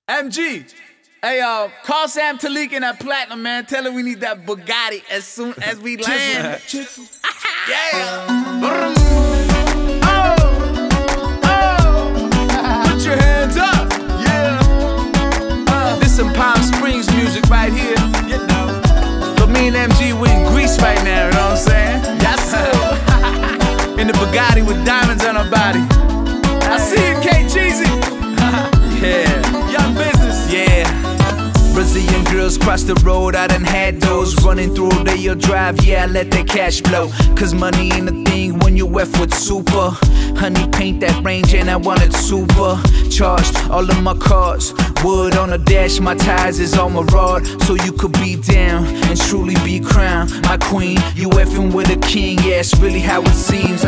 MG, hey, call Sam Talik in that platinum, man. Tell her we need that Bugatti as soon as we land. Yeah. Put your hands up. Yeah. This some Palm Springs music right here. You know. But me and MG, we in Greece right now, you know what I'm saying? Yes, sir. In the Bugatti with diamonds on her body. I see you, K-Jeezy. Yeah. Young business. Yeah. Brazilian girls cross the road, I done had those. Running through their drive, yeah, I let that cash blow. Cause money ain't a thing when you F with super. Honey, paint that range and I want it super charged. All of my cars, wood on the dash, my tires is on my rod. So you could be down and truly be crowned my queen. You F'ing with a king, yeah, it's really how it seems,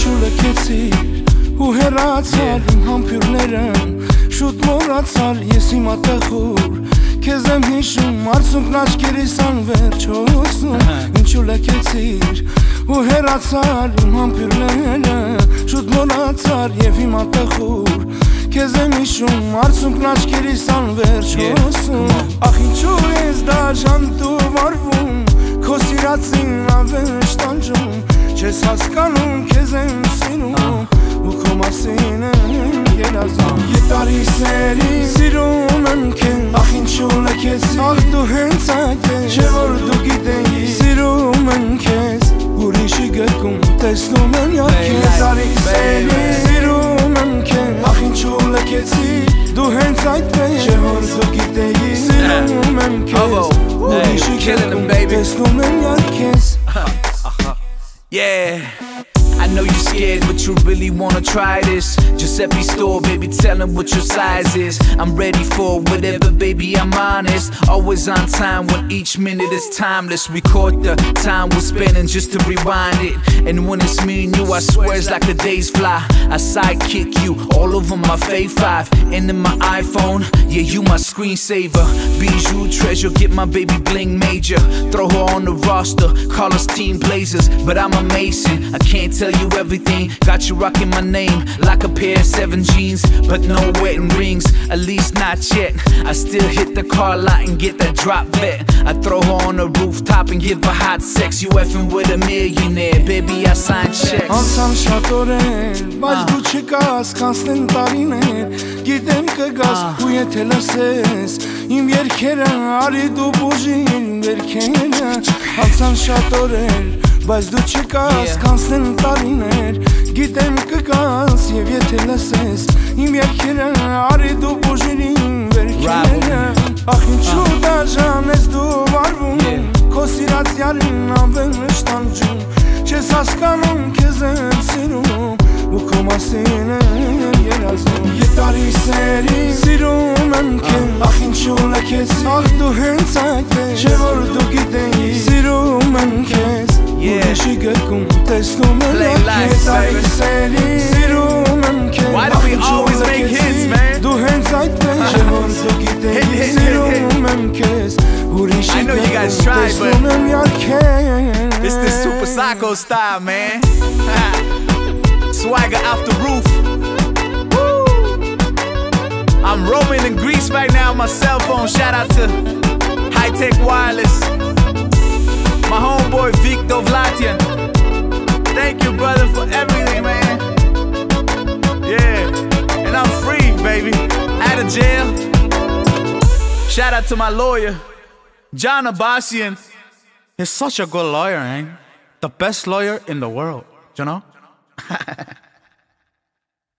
ու հեռացար իմ համբյուրներն շուտ մոռացար ես իմ ատեղուր քեզ եմ հիշում արցունքն աչքերիս անվերջ հոսում ինչու լքեցիր ու հեռացար իմ համբյուրները շուտ մոռացար եւ իմ ատեղուր քեզ եմ հիշում արցունքն աչքերիս անվերջ հոսում ախ ինչու ես դաժան դու վարվում քո սիրածին անվերջ տանջում չես հասկանում քեզ եմ սիրում Masine gelazam Yetari seri Sirun emken Ah inçu lekes Ah du hensake Çevordu gideyi Sirun emkes Urişi gökum Teslum em yakes Yetari seri Sirun emken Ah inçu lekesi Du hensake Çevordu gideyi Sirun emkes Urişi gökum Teslum em yakes Yeah I know you're scared, but you really wanna try this. Giuseppe store, baby, tell him what your size is. I'm ready for whatever, baby, I'm honest. Always on time when each minute is timeless. Record the time we're spending just to rewind it. And when it's me and you, I swear it's like the days fly. I sidekick you all over my Fave 5. And in my iPhone, yeah, you my screensaver. Bijou treasure, get my baby bling major. Throw her on the roster, call us Team Blazers. But I'm a Mason, I can't tell you everything. Got you rocking my name like a pair of 7 jeans. But no wedding rings, at least not yet. I still hit the car lot and get that drop vet. I throw her on the rooftop and give her hot sex. You effing with a millionaire, baby, I sign checks. Անցան շատ օրեր, բայց դու չկաս, կանցնեն տարիներ. Գիտեմ կգաս, ու եթե լսես իմ երգերը, արի դու բուժի իմ վերքերը. Անցան շատ օրեր, բայց դու չկաս, կանցնեն տարիներ. Գիտեմ կգաս, եւ եթե լսես իմ երգերը, արի դու բուժի իմ վերքերը. Ախ ինչու դաժան ես դու վարվում, քո սիրած յարին անվերջ տանջում. Չես հասկանում քեզ եմ սիրում, ու քո մասին եմ երազում. Ետարի սերի սիրում եմ քեզ, ախ ինչու լքեցի, ախ դու հենց այդ ես, չէ որ դու գիտեի, սիրում եմ քեզ. Ուրիշի գերքում տեսնում եմ քեզ, ետարի սերի սիրում եմ քեզ. Why do we always make hits, man? Դու հենց այդ ես, չէ որ դու գիտեի, սիրում եմ քեզ. I know you guys tried, but it's this Super Psycho style, man. Swagger off the roof. Woo. I'm roaming in Greece right now on my cell phone. Shout out to High Tech Wireless. My homeboy Victor Vlatian. Thank you, brother, for everything, man. Yeah, and I'm free, baby. Out of jail. Shout out to my lawyer, John Abasian. He's such a good lawyer, man. The best lawyer in the world, you know?